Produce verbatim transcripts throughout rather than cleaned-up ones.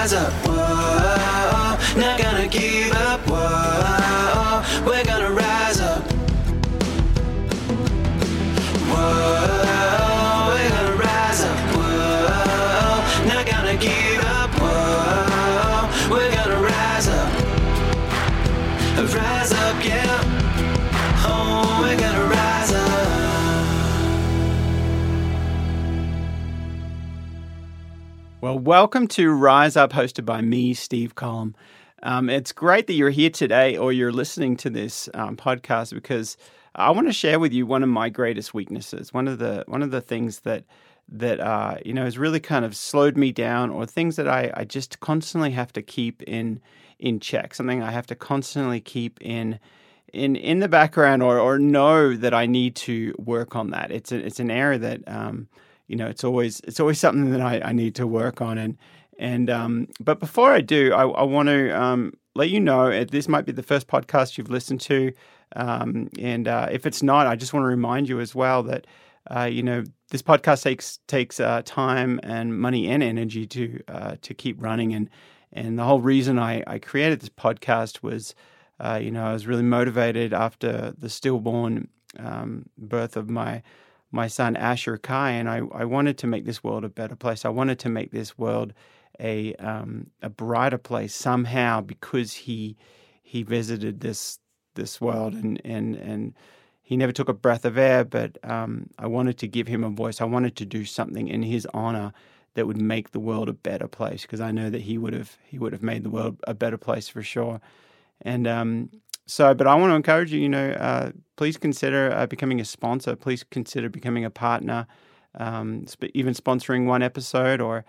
rise up, whoa, not gonna give up, whoa, we're gonna rise up, whoa, we're gonna rise up, whoa, not gonna give up, whoa, we're gonna rise up, rise up, yeah, oh, we're gonna rise up. Well, welcome to Rise Up, hosted by me, Steve Collum. Um, it's great that you're here today or you're listening to this um, podcast because I want to share with you one of my greatest weaknesses. One of the one of the things that that uh, you know has really kind of slowed me down, or things that I, I just constantly have to keep in in check. Something I have to constantly keep in in in the background, or or know that I need to work on that. It's a, it's an area that um, you know it's always it's always something that I, I need to work on. And and um, but before I do, I, I want to um, let you know uh, this might be the first podcast you've listened to, um, and uh, if it's not, I just want to remind you as well that uh, you know this podcast takes takes uh, time and money and energy to uh, to keep running. And and the whole reason I, I created this podcast was, uh, you know, I was really motivated after the stillborn um, birth of my my son Asher Kai, and I, I wanted to make this world a better place. I wanted to make this world a um, a brighter place somehow, because he he visited this this world and and and he never took a breath of air. But um, I wanted to give him a voice. I wanted to do something in his honor that would make the world a better place, because I know that he would have he would have made the world a better place for sure. And um, so, but I want to encourage you, you know, uh, please consider uh, becoming a sponsor. Please consider becoming a partner, um, sp- even sponsoring one episode, or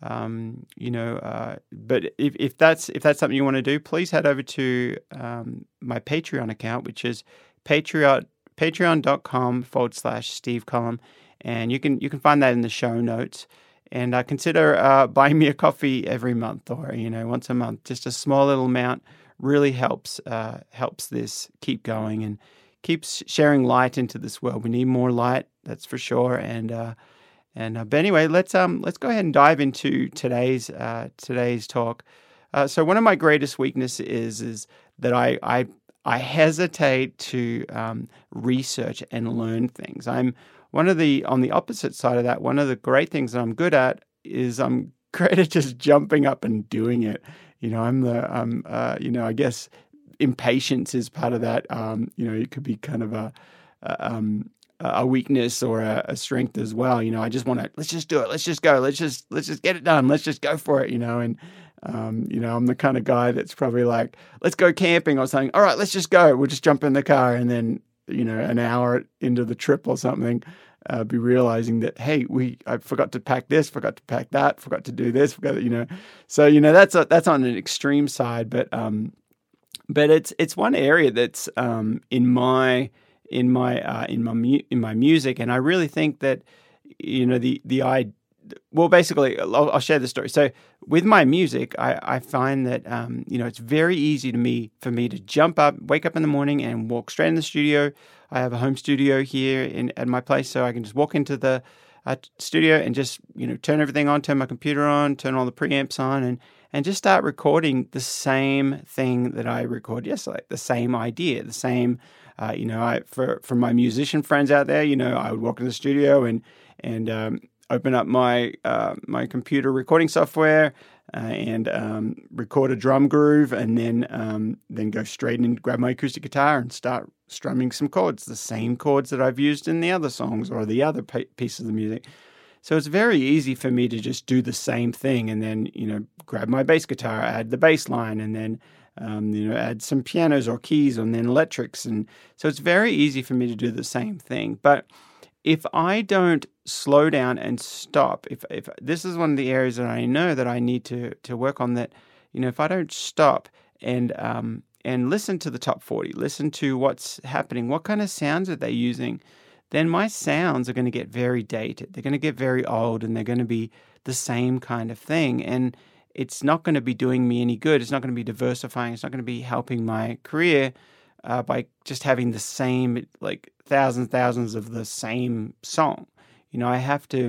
um, you know. Uh, but if, if that's if that's something you want to do, please head over to um, my Patreon account, which is Patreon patreon.com forward slash Steve Collum, and you can you can find that in the show notes. And uh, consider uh, buying me a coffee every month, or you know, once a month. Just a small little amount really helps uh, helps this keep going and keeps sharing light into this world. We need more light, that's for sure. And uh, and uh, but anyway, let's um let's go ahead and dive into today's uh, today's talk. Uh, so one of my greatest weaknesses is is that I I I hesitate to um, research and learn things. I'm One of the, on the opposite side of that, one of the great things that I'm good at is I'm great at just jumping up and doing it. You know, I'm the, um, uh, you know, I guess impatience is part of that. Um, you know, it could be kind of a, a, um, a weakness or a, a strength as well. You know, I just want to, let's just do it. Let's just go. Let's just, let's just get it done. Let's just go for it, you know. And, um, you know, I'm the kind of guy that's probably like, let's go camping or something. All right, let's just go. We'll just jump in the car, and then, you know, an hour into the trip or something, uh, be realizing that, hey, we I forgot to pack this, forgot to pack that, forgot to do this, forgot, you know. So, you know, that's a, that's on an extreme side, but um, but it's it's one area that's um in my in my uh, in my mu- in my music, and I really think that, you know, the the I well, basically, I'll, I'll share the story. So with my music, I, I find that, um, you know, it's very easy to me for me to jump up, wake up in the morning and walk straight in the studio. I have a home studio here in at my place, so I can just walk into the uh, studio and just, you know, turn everything on, turn my computer on, turn all the preamps on, and, and just start recording the same thing that I recorded yesterday, the same idea, the same, uh, you know, I for, for my musician friends out there, you know, I would walk in the studio and, and, um, open up my uh, my computer recording software uh, and um, record a drum groove, and then um, then go straight in and grab my acoustic guitar and start strumming some chords, the same chords that I've used in the other songs or the other p- pieces of music. So it's very easy for me to just do the same thing, and then, you know, grab my bass guitar, add the bass line, and then um, you know, add some pianos or keys, and then electrics, and so it's very easy for me to do the same thing. But if I don't slow down and stop, if if this is one of the areas that I know that I need to to work on, that, you know, if I don't stop and um and listen to the top forty, listen to what's happening, what kind of sounds are they using, then my sounds are going to get very dated. They're going to get very old, and they're going to be the same kind of thing. And it's not going to be doing me any good. It's not going to be diversifying. It's not going to be helping my career uh, by just having the same, like, thousands, thousands of the same song. You know, I have to,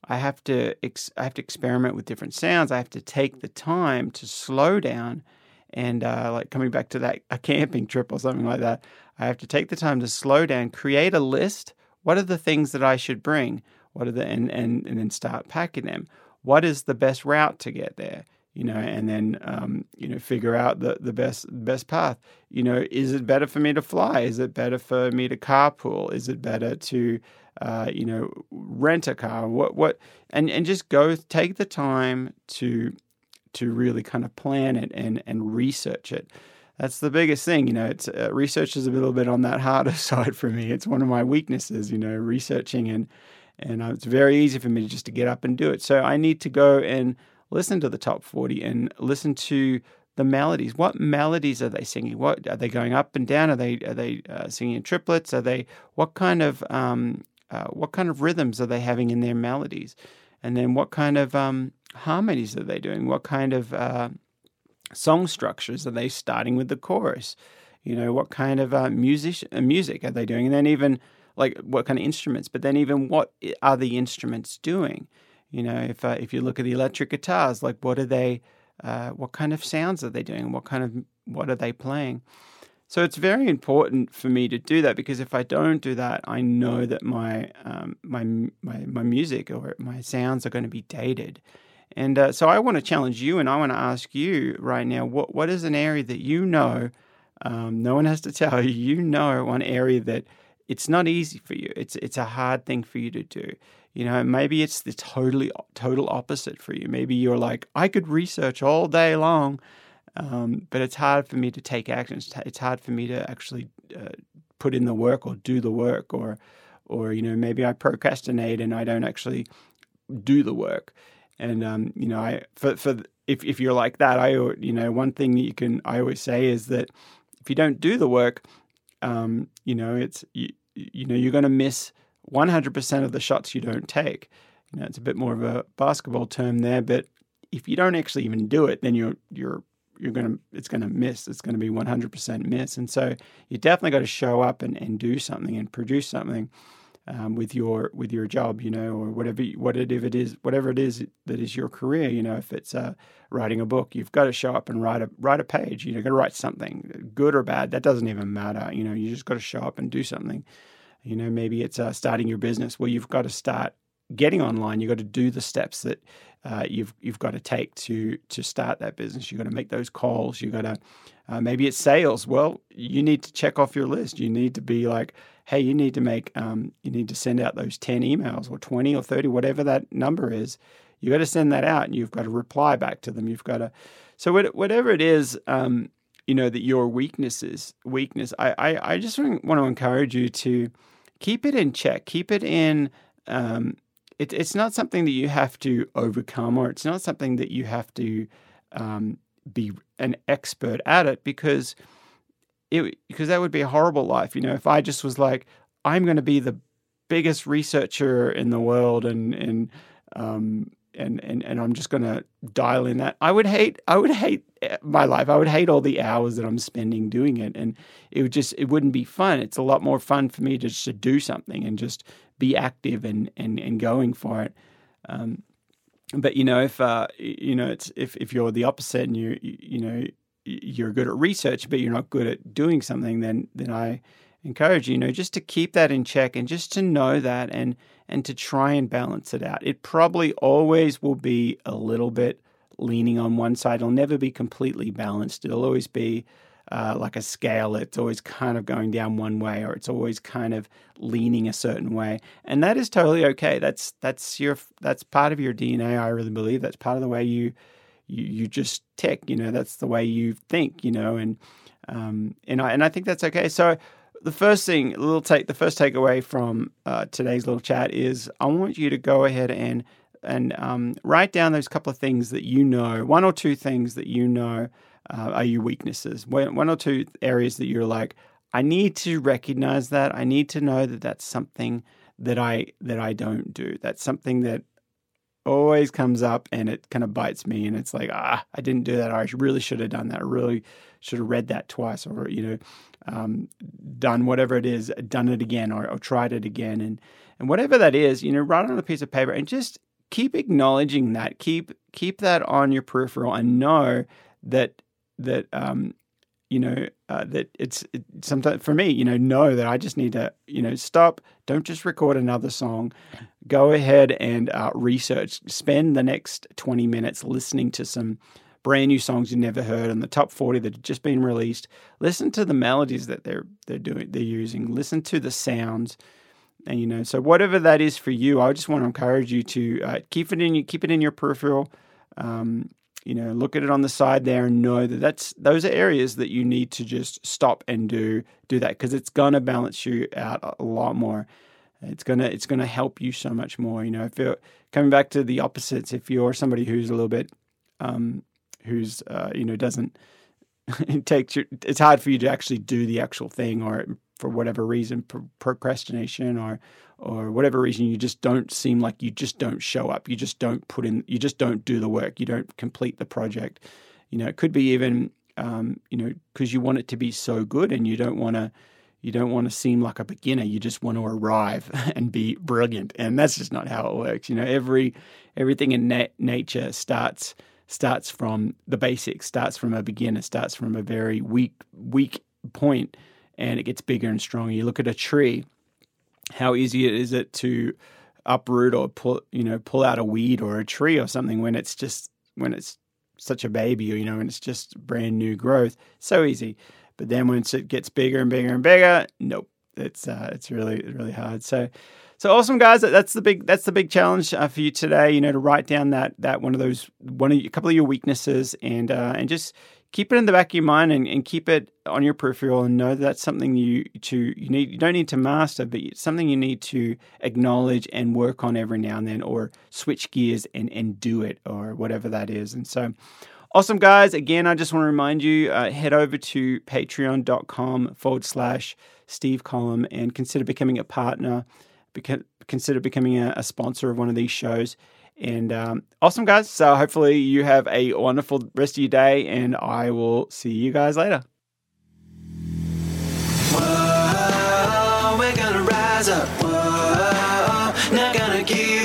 I have to ex- I have to experiment with different sounds. I have to take the time to slow down, and uh, like coming back to that a camping trip or something like that. I have to take the time to slow down, create a list. What are the things that I should bring? What are the and and, and then start packing them. What is the best route to get there? You know, and then um, you know, figure out the the best best path. You know, is it better for me to fly? Is it better for me to carpool? Is it better to uh, you know, rent a car? What what and and just go take the time to to really kind of plan it and and research it. That's the biggest thing. You know, it's uh, research is a little bit on that harder side for me. It's one of my weaknesses. You know, researching and and uh, it's very easy for me just to get up and do it. So I need to go and listen to the top forty and listen to the melodies. What melodies are they singing? What are they going up and down? Are they are they uh, singing in triplets? Are they what kind of um, uh, what kind of rhythms are they having in their melodies? And then what kind of um, harmonies are they doing? What kind of uh, song structures are they starting with the chorus? You know, what kind of uh, music uh, music are they doing? And then even like what kind of instruments? But then even what are the instruments doing? You know, if uh, if you look at the electric guitars, like what are they? Uh, what kind of sounds are they doing? What kind of what are they playing? So it's very important for me to do that, because if I don't do that, I know that my um, my my my music or my sounds are going to be dated. And uh, so I want to challenge you, and I want to ask you right now: what what is an area that you know? Um, no one has to tell you. You know, one area that it's not easy for you. It's it's a hard thing for you to do. You know, maybe it's the totally total opposite for you. Maybe you're like, I could research all day long, um, but it's hard for me to take action. It's, it's hard for me to actually uh, put in the work or do the work, or, or you know, maybe I procrastinate and I don't actually do the work. And um, you know, I for for if if you're like that, I you know, one thing that you can I always say is that if you don't do the work, um, you know, it's you, you know you're going to miss one hundred percent of the shots you don't take. You know, it's a bit more of a basketball term there, but if you don't actually even do it, then you're you're you're gonna it's gonna miss. It's gonna be one hundred percent miss. And so you definitely got to show up and, and do something and produce something um, with your with your job, you know, or whatever whatever it is, whatever it is that is your career. You know, if it's uh, writing a book, you've got to show up and write a write a page. You know, got to write something, good or bad. That doesn't even matter. You know, you just got to show up and do something. You know, maybe it's uh, starting your business. Well, you've got to start getting online. You've got to do the steps that uh, you've you've got to take to to start that business. You've got to make those calls. You've got to, uh, maybe it's sales. Well, you need to check off your list. You need to be like, hey, you need to make, um, you need to send out those ten emails or twenty or thirty, whatever that number is. You got to send that out and you've got to reply back to them. You've got to, so whatever it is, um, you know, that your weakness is, weakness, I, I, I just want to encourage you to keep it in check. Keep it in. Um, it, it's not something that you have to overcome, or it's not something that you have to um, be an expert at it, because it because that would be a horrible life. You know, if I just was like, I'm going to be the biggest researcher in the world, and and um, and and and I'm just going to dial in that, I would hate. I would hate my life. I would hate all the hours that I'm spending doing it, and it would just it wouldn't be fun. It's a lot more fun for me to just to do something and just be active and and and going for it. Um, but you know, if uh, you know, it's if if you're the opposite and you you know you're good at research, but you're not good at doing something, then then I encourage you, you know, just to keep that in check and just to know that and and to try and balance it out. It probably always will be a little bit leaning on one side. It'll never be completely balanced. It'll always be uh, like a scale. It's always kind of going down one way, or it's always kind of leaning a certain way, and that is totally okay. That's that's your that's part of your D N A. I really believe that's part of the way you you, you just tick. You know, that's the way you think. You know, and um, and I and I think that's okay. So the first thing, a little take the first takeaway from uh, today's little chat is I want you to go ahead and and um, write down those couple of things that you know, one or two things that you know uh, are your weaknesses, one or two areas that you're like, I need to recognize that. I need to know that that's something that I that I don't do. That's something that always comes up and it kind of bites me, and it's like, ah, I didn't do that. Or I really should have done that. I really should have read that twice, or you know, um, done whatever it is, done it again, or, or tried it again, and and whatever that is, you know, write it on a piece of paper and just keep acknowledging that. Keep keep that on your peripheral, and know that that um, you know uh, that it's it, sometimes for me, you know, know that I just need to you know stop. Don't just record another song. Go ahead and uh, research. Spend the next twenty minutes listening to some brand new songs you never heard in the top forty that have just been released. Listen to the melodies that they're they're doing they're using. Listen to the sounds. And, you know, so whatever that is for you, I just want to encourage you to uh, keep it in your, keep it in your peripheral. Um, you know, look at it on the side there and know that that's, those are areas that you need to just stop and do, do that, because it's going to balance you out a lot more. It's going to, it's going to help you so much more. You know, if you're coming back to the opposites, if you're somebody who's a little bit, um, who's, uh, you know, doesn't take your, it's hard for you to actually do the actual thing, or for whatever reason, pro- procrastination or or whatever reason, you just don't seem like you just don't show up. You just don't put in, you just don't do the work. You don't complete the project. You know, it could be even, um, you know, because you want it to be so good, and you don't want to, you don't want to seem like a beginner. You just want to arrive and be brilliant. And that's just not how it works. You know, every, everything in na- nature starts, starts from the basics, starts from a beginner, starts from a very weak, weak point. And it gets bigger and stronger. You look at a tree, how easy is it to uproot or pull, you know, pull out a weed or a tree or something when it's just, when it's such a baby, or, you know, when it's just brand new growth. So easy. But then once it gets bigger and bigger and bigger, nope, it's, uh, it's really, really hard. So, so awesome, guys. That's the big, that's the big challenge uh, for you today, you know, to write down that, that one of those, one of a couple of your weaknesses, and, uh, and just keep it in the back of your mind, and, and keep it on your peripheral, and know that that's something you to you need. You don't need to master, but it's something you need to acknowledge and work on every now and then, or switch gears and, and do it, or whatever that is. And so, awesome, guys. Again, I just want to remind you, uh, head over to patreon.com forward slash Steve Collum and consider becoming a partner, beca- consider becoming a, a sponsor of one of these shows. And um, awesome, guys. So hopefully you have a wonderful rest of your day, and I will see you guys later. Whoa, we're gonna rise up. Whoa, not gonna give